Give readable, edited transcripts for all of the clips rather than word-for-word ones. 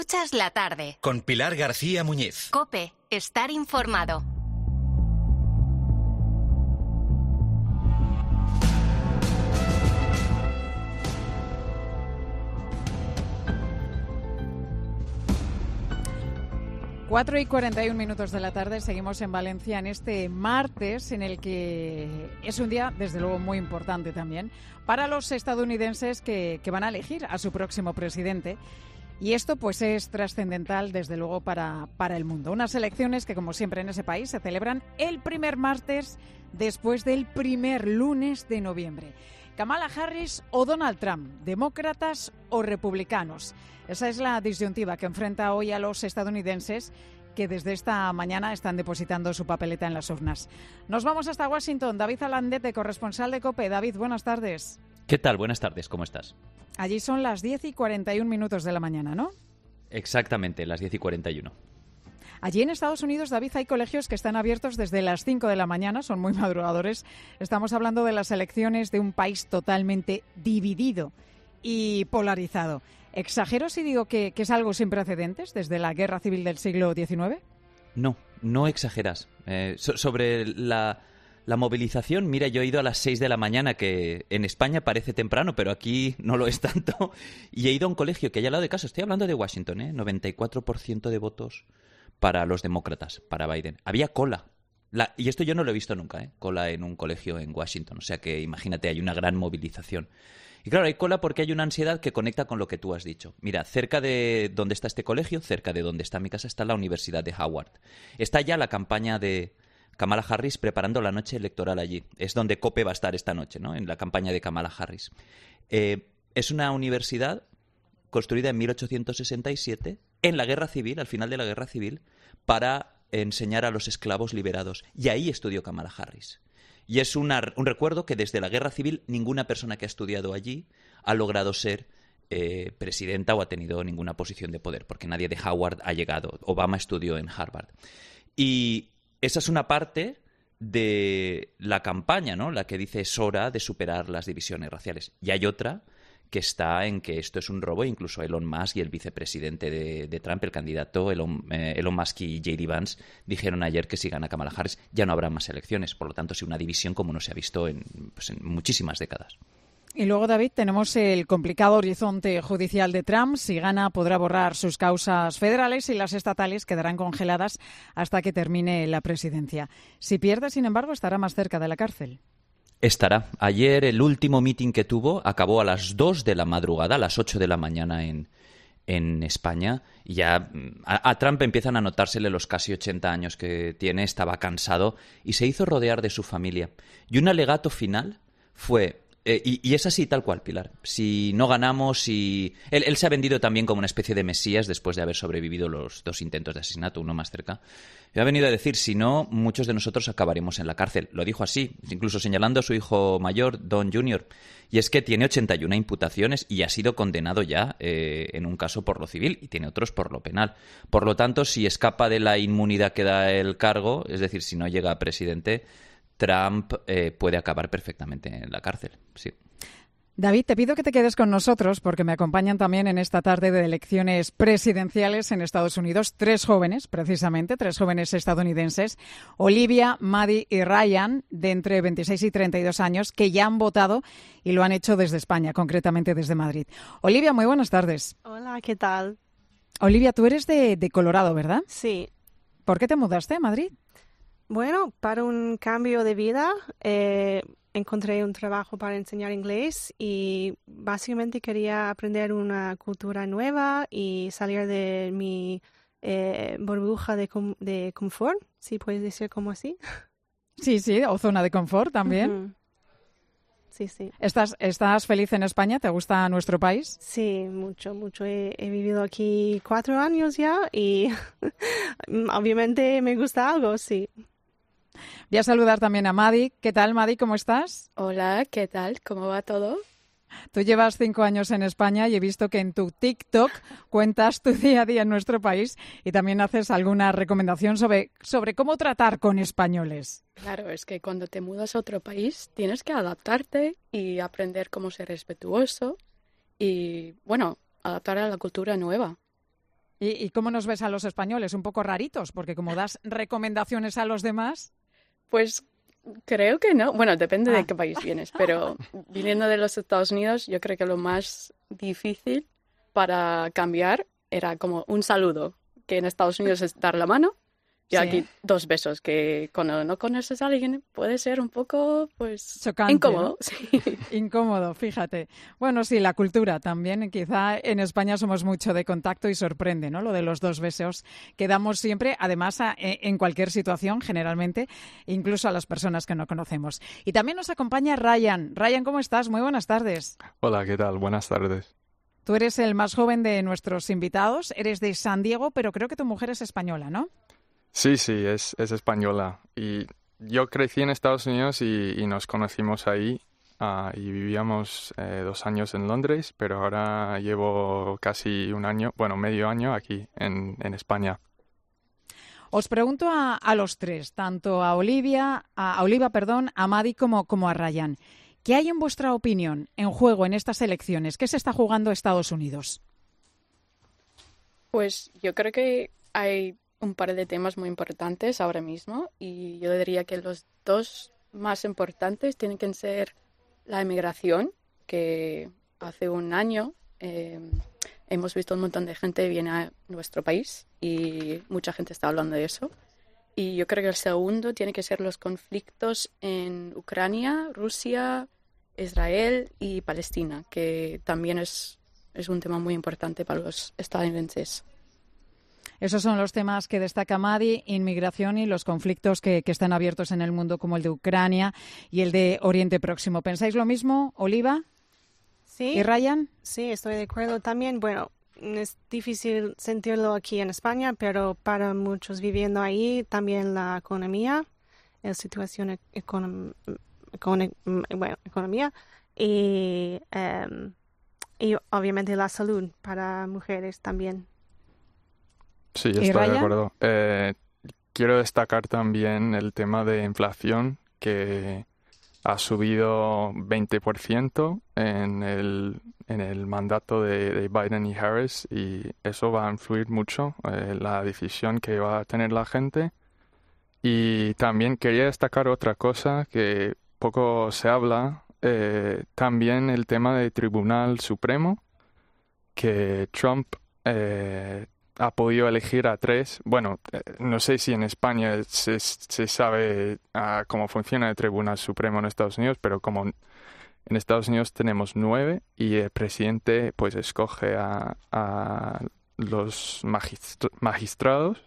Escuchas la tarde. Con Pilar García Muñiz. COPE. Estar informado. Cuatro y 41 minutos de la tarde, seguimos en Valencia en este martes, en el que es un día, desde luego, muy importante también para los estadounidenses que van a elegir a su próximo presidente. Y esto pues es trascendental, desde luego, para el mundo. Unas elecciones que, como siempre en ese país, se celebran el primer martes después del primer lunes de noviembre. Kamala Harris o Donald Trump, demócratas o republicanos. Esa es la disyuntiva que enfrenta hoy a los estadounidenses que desde esta mañana están depositando su papeleta en las urnas. Nos vamos hasta Washington. David Alandete, corresponsal de COPE. David, buenas tardes. ¿Qué tal? Buenas tardes, ¿cómo estás? Allí son las 10 y 41 minutos de la mañana, ¿no? Exactamente, las 10 y 41. Allí en Estados Unidos, David, hay colegios que están abiertos desde las 5 de la mañana, son muy madrugadores. Estamos hablando de las elecciones de un país totalmente dividido y polarizado. ¿Exagero si digo que es algo sin precedentes desde la guerra civil del siglo XIX? No exageras. Sobre la movilización, mira, yo he ido a las 6 de la mañana, que en España parece temprano, pero aquí no lo es tanto. Y he ido a un colegio que hay al lado de casa. Estoy hablando de Washington, 94% de votos para los demócratas, para Biden. Había cola. Y esto yo no lo he visto nunca, cola en un colegio en Washington. O sea que imagínate, hay una gran movilización. Y claro, hay cola porque hay una ansiedad que conecta con lo que tú has dicho. Mira, cerca de donde está este colegio, cerca de donde está mi casa, está la Universidad de Howard. Está ya la campaña de Kamala Harris preparando la noche electoral allí. Es donde COPE va a estar esta noche, ¿no? En la campaña de Kamala Harris. Es una universidad construida en 1867, en la Guerra Civil, al final de la Guerra Civil, para enseñar a los esclavos liberados. Y ahí estudió Kamala Harris. Y es un recuerdo que desde la Guerra Civil ninguna persona que ha estudiado allí ha logrado ser presidenta o ha tenido ninguna posición de poder, porque nadie de Howard ha llegado. Obama estudió en Harvard. Y esa es una parte de la campaña, ¿no? La que dice es hora de superar las divisiones raciales. Y hay otra que está en que esto es un robo. Incluso Elon Musk y el vicepresidente de Trump, el candidato Elon Musk y J.D. Vance, dijeron ayer que si gana Kamala Harris ya no habrá más elecciones. Por lo tanto, sí, una división como no se ha visto en muchísimas décadas. Y luego, David, tenemos el complicado horizonte judicial de Trump. Si gana, podrá borrar sus causas federales y las estatales quedarán congeladas hasta que termine la presidencia. Si pierde, sin embargo, estará más cerca de la cárcel. Estará. Ayer el último meeting que tuvo acabó a las 2 de la madrugada, a las 8 de la mañana en España. Y ya a Trump empiezan a notársele los casi 80 años que tiene, estaba cansado y se hizo rodear de su familia. Y un alegato final fue... y es así tal cual, Pilar. Si no ganamos, él se ha vendido también como una especie de mesías después de haber sobrevivido los 2 intentos de asesinato, uno más cerca. Y ha venido a decir, si no, muchos de nosotros acabaremos en la cárcel. Lo dijo así, incluso señalando a su hijo mayor, Don Jr. Y es que tiene 81 imputaciones y ha sido condenado ya en un caso por lo civil y tiene otros por lo penal. Por lo tanto, si escapa de la inmunidad que da el cargo, es decir, si no llega a presidente, Trump puede acabar perfectamente en la cárcel, sí. David, te pido que te quedes con nosotros porque me acompañan también en esta tarde de elecciones presidenciales en Estados Unidos 3 jóvenes, precisamente, 3 jóvenes estadounidenses, Olivia, Maddie y Ryan, de entre 26 y 32 años, que ya han votado y lo han hecho desde España, concretamente desde Madrid. Olivia, muy buenas tardes. Hola, ¿qué tal? Olivia, tú eres de Colorado, ¿verdad? Sí. ¿Por qué te mudaste a Madrid? Bueno, para un cambio de vida, encontré un trabajo para enseñar inglés y básicamente quería aprender una cultura nueva y salir de mi burbuja de confort, si puedes decir como así. Sí, o zona de confort también. Uh-huh. Sí. ¿Estás feliz en España? ¿Te gusta nuestro país? Sí, mucho. He vivido aquí 4 años ya y obviamente me gusta algo, sí. Voy a saludar también a Maddie. ¿Qué tal, Maddie? ¿Cómo estás? Hola, ¿qué tal? ¿Cómo va todo? Tú llevas 5 años en España y he visto que en tu TikTok cuentas tu día a día en nuestro país y también haces alguna recomendación sobre cómo tratar con españoles. Claro, es que cuando te mudas a otro país tienes que adaptarte y aprender cómo ser respetuoso y, bueno, adaptar a la cultura nueva. ¿Y cómo nos ves a los españoles? Un poco raritos, porque como das recomendaciones a los demás... Pues creo que no. Bueno, depende de qué país vienes, pero viniendo de los Estados Unidos, yo creo que lo más difícil para cambiar era como un saludo, que en Estados Unidos es dar la mano, y aquí 2 besos, que cuando no conoces a alguien puede ser un poco, pues, chocante, incómodo. ¿no? Sí. Incómodo, fíjate. Bueno, sí, la cultura también. Quizá en España somos mucho de contacto y sorprende, ¿no? Lo de los 2 besos que damos siempre, además en cualquier situación, generalmente, incluso a las personas que no conocemos. Y también nos acompaña Ryan. Ryan, ¿cómo estás? Muy buenas tardes. Hola, ¿qué tal? Buenas tardes. Tú eres el más joven de nuestros invitados, eres de San Diego, pero creo que tu mujer es española, ¿no? Sí, es española. Y yo crecí en Estados Unidos y nos conocimos ahí y vivíamos 2 años en Londres, pero ahora llevo casi un año, bueno, medio año aquí en España. Os pregunto a los 3, tanto a Oliva, a Madi como a Ryan. ¿Qué hay en vuestra opinión en juego en estas elecciones? ¿Qué se está jugando Estados Unidos? Pues yo creo que hay un par de temas muy importantes ahora mismo y yo diría que los 2 más importantes tienen que ser la inmigración, que hace un año hemos visto un montón de gente que viene a nuestro país y mucha gente está hablando de eso. Y yo creo que el segundo tiene que ser los conflictos en Ucrania, Rusia, Israel y Palestina, que también es un tema muy importante para los estadounidenses. Esos son los temas que destaca Madi, inmigración y los conflictos que están abiertos en el mundo, como el de Ucrania y el de Oriente Próximo. ¿Pensáis lo mismo, Oliva? Sí. ¿Y Ryan? Sí, estoy de acuerdo también. Bueno, es difícil sentirlo aquí en España, pero para muchos viviendo ahí también la economía, la situación economía y obviamente la salud para mujeres también. Sí, estoy de acuerdo. Quiero destacar también el tema de inflación, que ha subido 20% en el mandato de Biden y Harris, y eso va a influir mucho en la decisión que va a tener la gente. Y también quería destacar otra cosa que poco se habla, también el tema del Tribunal Supremo, que Trump ha podido elegir a 3. Bueno, no sé si en España se sabe cómo funciona el Tribunal Supremo en Estados Unidos, pero como en Estados Unidos tenemos 9 y el presidente pues escoge a los magistrados,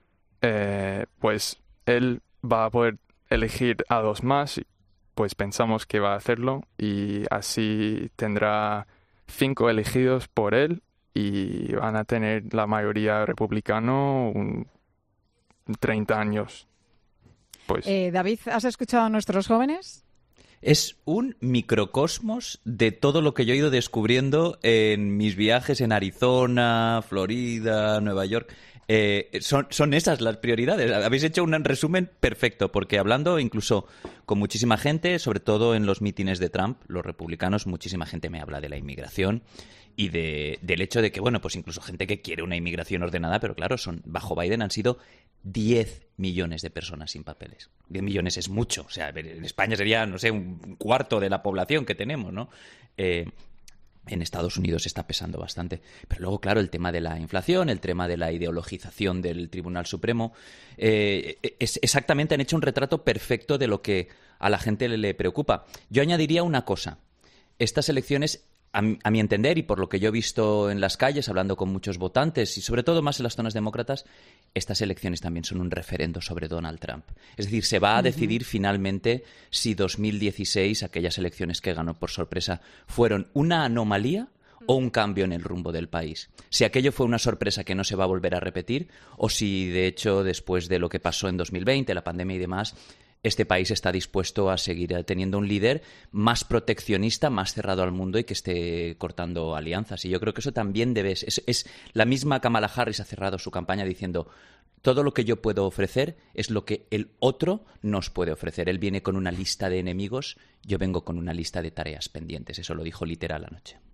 pues él va a poder elegir a 2 más, pues pensamos que va a hacerlo y así tendrá 5 elegidos por él. Y van a tener la mayoría republicano 30 años. Pues. David, ¿has escuchado a nuestros jóvenes? Es un microcosmos de todo lo que yo he ido descubriendo en mis viajes en Arizona, Florida, Nueva York. Son esas las prioridades. Habéis hecho un resumen perfecto, porque hablando incluso con muchísima gente, sobre todo en los mítines de Trump, los republicanos, muchísima gente me habla de la inmigración y del hecho de que, bueno, pues incluso gente que quiere una inmigración ordenada, pero claro, bajo Biden han sido 10 millones de personas sin papeles. 10 millones es mucho. O sea, en España sería, no sé, un cuarto de la población que tenemos, ¿no? En Estados Unidos está pesando bastante. Pero luego, claro, el tema de la inflación, el tema de la ideologización del Tribunal Supremo, exactamente han hecho un retrato perfecto de lo que a la gente le preocupa. Yo añadiría una cosa. Estas elecciones, a mi entender, y por lo que yo he visto en las calles, hablando con muchos votantes, y sobre todo más en las zonas demócratas, estas elecciones también son un referendo sobre Donald Trump. Es decir, se va a decidir finalmente si 2016, aquellas elecciones que ganó por sorpresa, fueron una anomalía o un cambio en el rumbo del país. Si aquello fue una sorpresa que no se va a volver a repetir, o si, de hecho, después de lo que pasó en 2020, la pandemia y demás, este país está dispuesto a seguir teniendo un líder más proteccionista, más cerrado al mundo y que esté cortando alianzas. Y yo creo que eso también es la misma Kamala Harris ha cerrado su campaña diciendo todo lo que yo puedo ofrecer es lo que el otro nos puede ofrecer. Él viene con una lista de enemigos, yo vengo con una lista de tareas pendientes. Eso lo dijo literal anoche.